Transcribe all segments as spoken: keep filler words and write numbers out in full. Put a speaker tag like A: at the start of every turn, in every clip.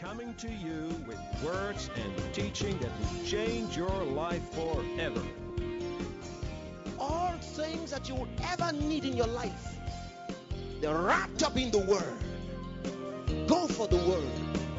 A: coming to you with words and teaching that will change your life forever.
B: All things that you would ever need in your life, they're wrapped up in the Word. Go for the Word.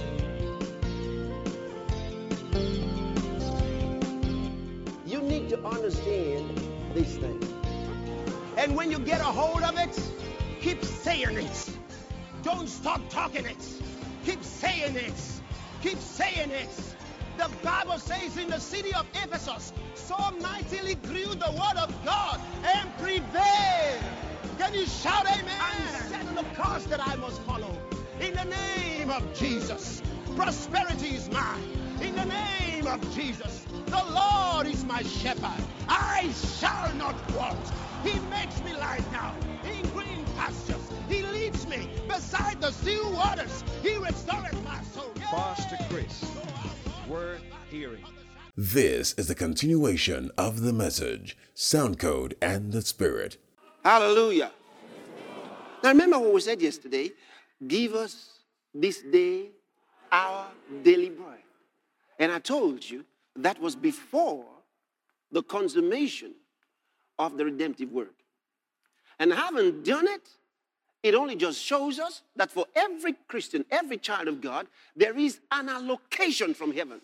B: You need to understand these things. And when you get a hold of it, keep saying it. Don't stop talking it. Keep saying it. Keep saying it. The Bible says in the city of Ephesus, so mightily grew the word of God and prevailed. Can you shout amen? I'm setting the course that I must follow. In the name of Jesus, prosperity is mine. In the name of Jesus, the Lord is my shepherd. I shall not want. He makes me lie down in green pastures. He leads me beside the still waters. He restores my soul.
A: Pastor Chris, worth hearing.
C: This is the continuation of the message, Sound Code and the Spirit.
B: Hallelujah. Now remember what we said yesterday. Give us this day our daily bread. And I told you that was before the consummation of the redemptive work. And having done it, it only just shows us that for every Christian, every child of God, there is an allocation from heaven.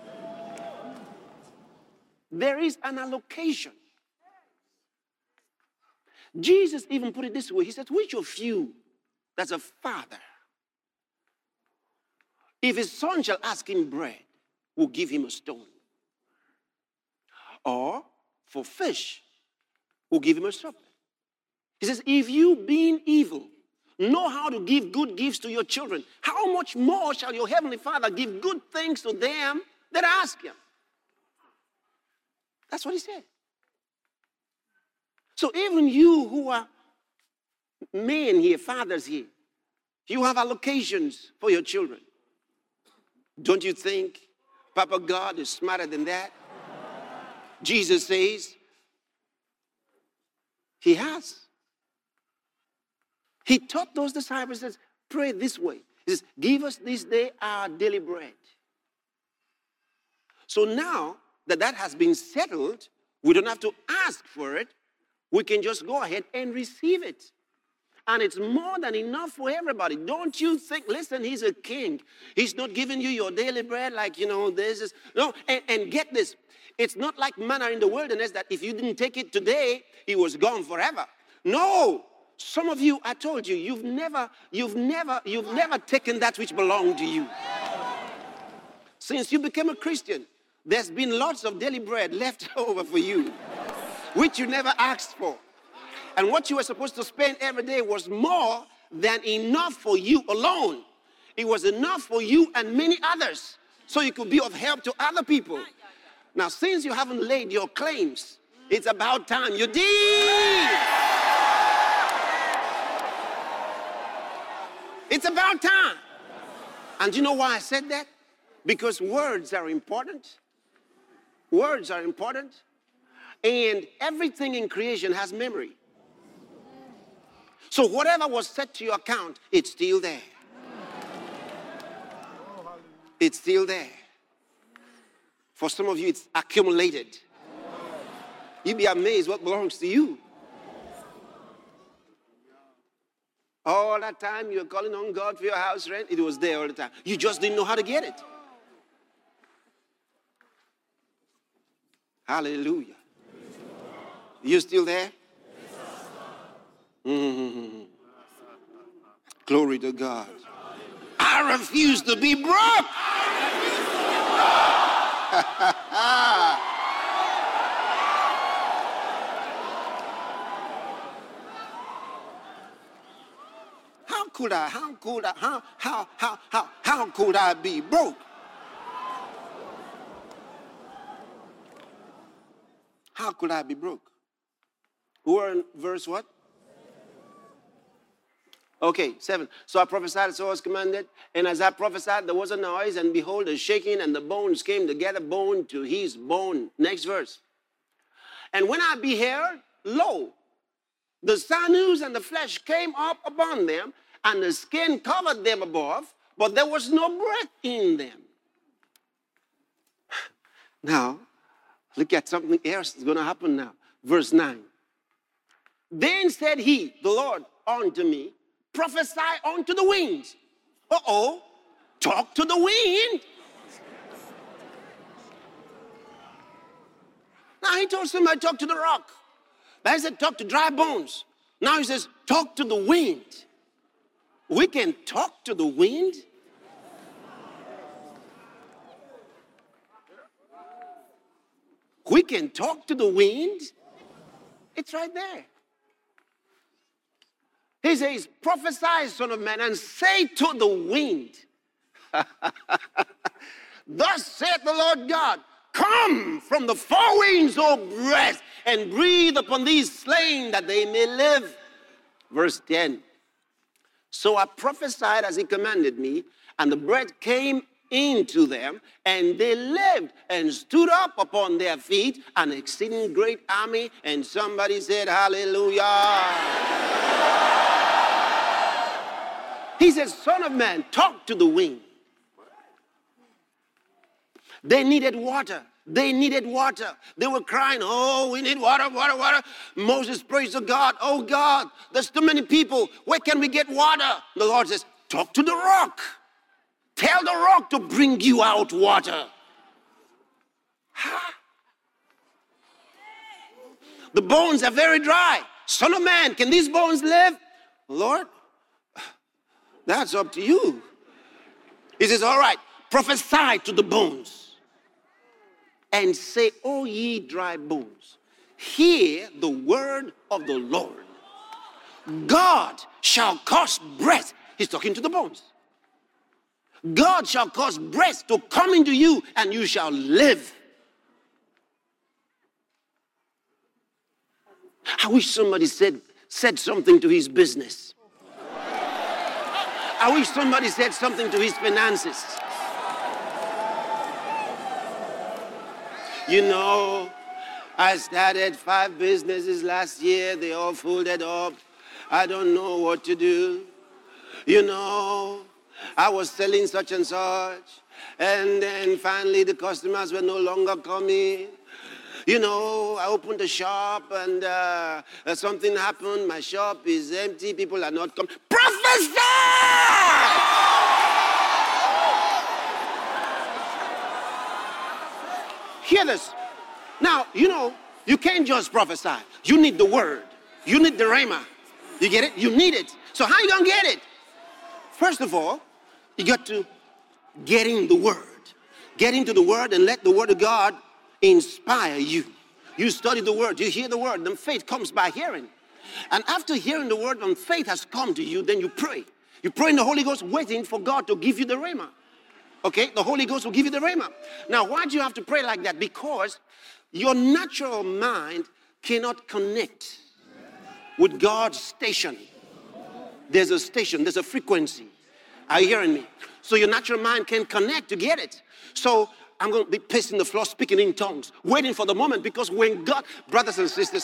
B: There is an allocation. Jesus even put it this way. He said, which of you that's a father, if his son shall ask him bread, will give him a stone? Or for fish, will give him a serpent? He says, if you, being evil, know how to give good gifts to your children, how much more shall your heavenly Father give good things to them that ask him? That's what he said. So even you who are men here, fathers here, you have allocations for your children. Don't you think Papa God is smarter than that? Jesus says he has. He taught those disciples, says, pray this way. He says, give us this day our daily bread. So now that that has been settled, we don't have to ask for it. We can just go ahead and receive it. And it's more than enough for everybody. Don't you think, listen, he's a king. He's not giving you your daily bread like, you know, this is, no, and, and get this. It's not like manna in the wilderness that if you didn't take it today, it was gone forever. No. Some of you, I told you, you've never, you've never, you've never taken that which belonged to you. Since you became a Christian, there's been lots of daily bread left over for you, which you never asked for. And what you were supposed to spend every day was more than enough for you alone. It was enough for you and many others, so you could be of help to other people. Now, since you haven't laid your claims, it's about time you did. It's about time. And you know why I said that? Because words are important. Words are important. And everything in creation has memory. So whatever was set to your account, it's still there. It's still there. For some of you, it's accumulated. You'd be amazed what belongs to you. All that time you were calling on God for your house rent, it was there all the time. You just didn't know how to get it. Hallelujah. You still there? Mm-hmm. Glory to God. I refuse to be broke. How could I, how could I, how, how, how, how, how could I be broke? How could I be broke? We're in verse what? Okay, seven. So I prophesied, so I was commanded. And as I prophesied, there was a noise, and behold, a shaking, and the bones came together, bone to his bone. Next verse. And when I beheld, lo, the sinews and the flesh came up upon them, and the skin covered them above, but there was no breath in them. Now, look at something else that's going to happen now. Verse nine. Then said he, the Lord, unto me, prophesy unto the winds. Uh-oh, talk to the wind. Now he told somebody, talk to the rock. But he said, talk to dry bones. Now he says, talk to the wind. We can talk to the wind? We can talk to the wind? It's right there. He says, prophesy, son of man, and say to the wind, thus saith the Lord God, come from the four winds, O breath, and breathe upon these slain that they may live. Verse ten. So I prophesied as he commanded me, and the breath came into them, and they lived and stood up upon their feet, an exceeding great army. And somebody said, hallelujah. He says, son of man, talk to the wind. They needed water. They needed water. They were crying, oh, we need water, water, water. Moses prays to God, oh God, there's too many people. Where can we get water? The Lord says, talk to the rock. Tell the rock to bring you out water. Huh? The bones are very dry. Son of man, can these bones live? Lord, that's up to you. He says, all right, prophesy to the bones and say, O ye dry bones, hear the word of the Lord. God shall cause breath. He's talking to the bones. God shall cause breath to come into you, and you shall live. I wish somebody said, said something to his business. I wish somebody said something to his finances. You know, I started five businesses last year. They all folded up. I don't know what to do. You know, I was selling such and such. And then finally the customers were no longer coming. You know, I opened a shop and uh, something happened. My shop is empty. People are not coming. Prophesy! Hear this. Now, you know, you can't just prophesy. You need the word. You need the rhema. You get it? You need it. So how you going to get it? First of all, you got to get in the word. Get into the word and let the word of God inspire you. You study the word. You hear the word. Then faith comes by hearing. And after hearing the word and faith has come to you, then you pray. You pray in the Holy Ghost waiting for God to give you the rhema. Okay? The Holy Ghost will give you the rhema. Now, why do you have to pray like that? Because your natural mind cannot connect with God's station. There's a station. There's a frequency. Are you hearing me? So your natural mind can connect to get it. So I'm going to be pacing the floor, speaking in tongues, waiting for the moment, because when God, brothers and sisters,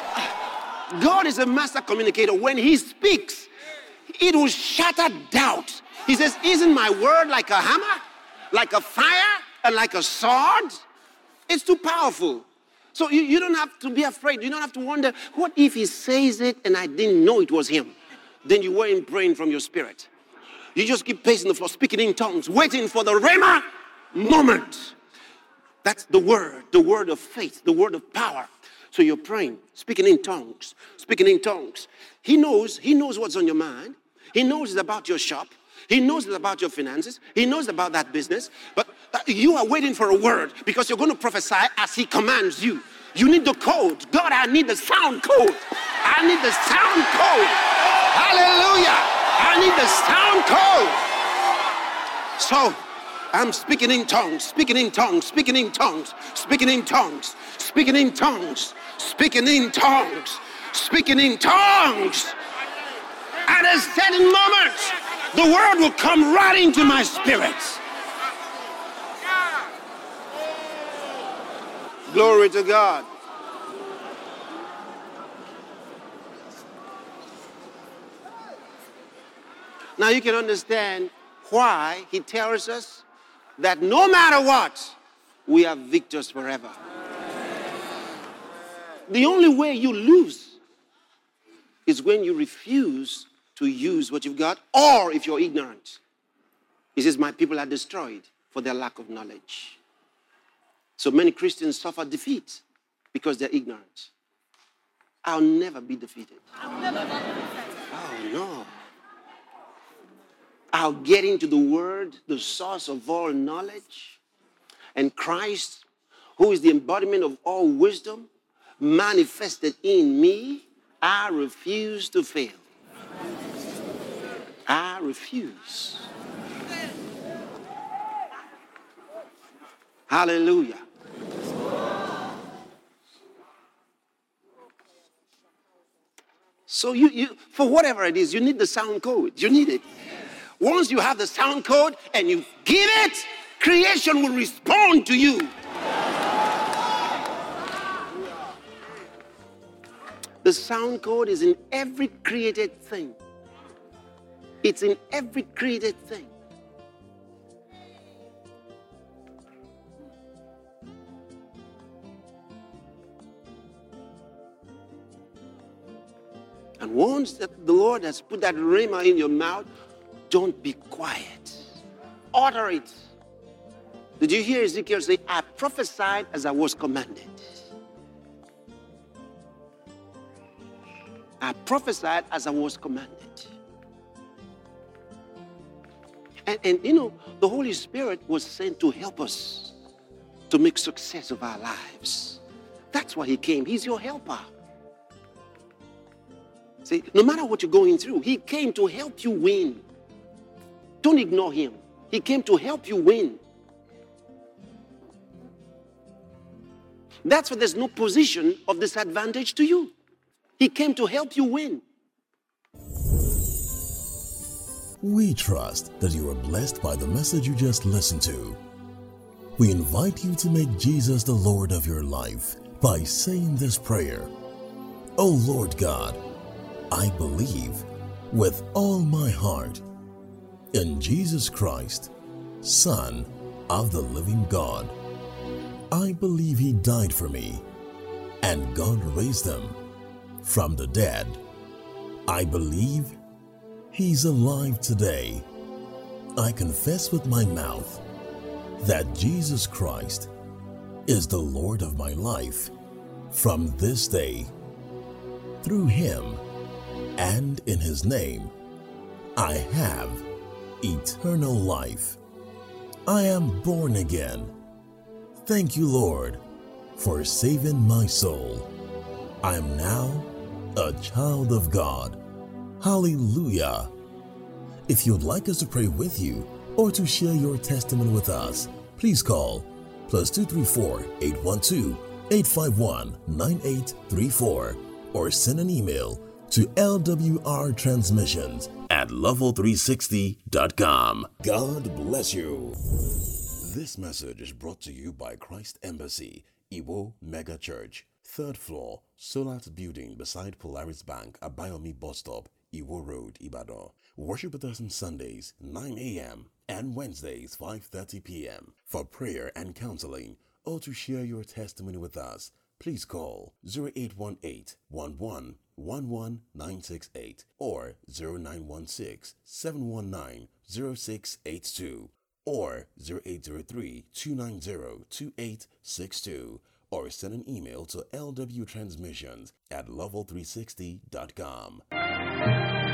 B: God is a master communicator. When he speaks, it will shatter doubt. He says, isn't my word like a hammer, like a fire, and like a sword? It's too powerful. So you, you don't have to be afraid. You don't have to wonder, what if he says it and I didn't know it was him? Then you weren't praying from your spirit. You just keep pacing the floor, speaking in tongues, waiting for the rhema moment. That's the word, the word of faith, the word of power. So you're praying, speaking in tongues, speaking in tongues. He knows, he knows what's on your mind. He knows it's about your shop. He knows it's about your finances. He knows about that business. But you are waiting for a word because you're going to prophesy as he commands you. You need the code. God, I need the sound code. I need the sound code. Hallelujah. I need the sound code. So I'm speaking in tongues, speaking in tongues, speaking in tongues, speaking in tongues, speaking in tongues, speaking in tongues, speaking in tongues. At a certain moment, the word will come right into my spirit. Glory to God. Now you can understand why he tells us that no matter what, we are victors forever. The only way you lose is when you refuse to use what you've got, or if you're ignorant. He says, my people are destroyed for their lack of knowledge. So many Christians suffer defeat because they're ignorant. I'll never be defeated. I'll never be defeated. Oh, no. I'll get into the Word, the source of all knowledge, and Christ, who is the embodiment of all wisdom, manifested in me. I refuse to fail. I refuse. Hallelujah. So you, you, for whatever it is, you need the sound code. You need it. Once you have the sound code and you give it, creation will respond to you. The sound code is in every created thing. It's in every created thing. And once that the Lord has put that rhema in your mouth, don't be quiet. Utter it. Did you hear Ezekiel say, I prophesied as I was commanded? I prophesied as I was commanded. And, and you know, the Holy Spirit was sent to help us to make success of our lives. That's why he came. He's your helper. See, no matter what you're going through, he came to help you win. Don't ignore him. He came to help you win. That's why there's no position of disadvantage to you. He came to help you win.
C: We trust that you are blessed by the message you just listened to. We invite you to make Jesus the Lord of your life by saying this prayer. Oh Lord God, I believe with all my heart in Jesus Christ, Son of the living God. I believe he died for me and God raised him from the dead. I believe he's alive today. I confess with my mouth that Jesus Christ is the Lord of my life from this day. Through him and in his name, I have eternal life. I am born again. Thank you, Lord, for saving my soul. I am now a child of God. Hallelujah. If you'd like us to pray with you or to share your testimony with us, please call plus two three four, eight one two, eight five one, nine eight three four or send an email to L W R transmissions at level three sixty dot com. God bless you. This message is brought to you by Christ Embassy, Iwo Mega Church, third floor, Solat Building beside Polaris Bank, Abayomi Bus Stop, Iwo Road, Ibadan. Worship with us on Sundays, nine a.m. and Wednesdays, five thirty p.m. For prayer and counseling or to share your testimony with us, please call zero eight one eight, one one one one nine six eight or zero nine one six, seven one nine, zero six eight two or zero eight zero three, two nine zero, two eight six two or send an email to L W transmissions at level three sixty dot com.